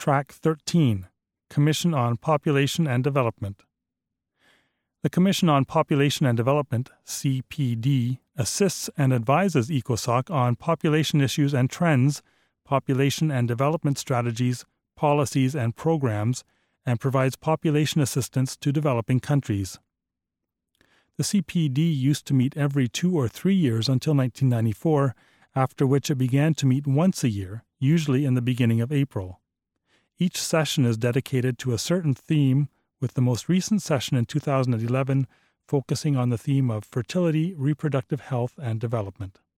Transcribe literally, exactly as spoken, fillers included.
Track thirteen, Commission on Population and Development. The Commission on Population and Development, C P D, assists and advises ECOSOC on population issues and trends, population and development strategies, policies and programs, and provides population assistance to developing countries. The C P D used to meet every two or three years until nineteen ninety-four, after which it began to meet once a year, usually in the beginning of April. Each session is dedicated to a certain theme, with the most recent session in two thousand eleven focusing on the theme of fertility, reproductive health, and development.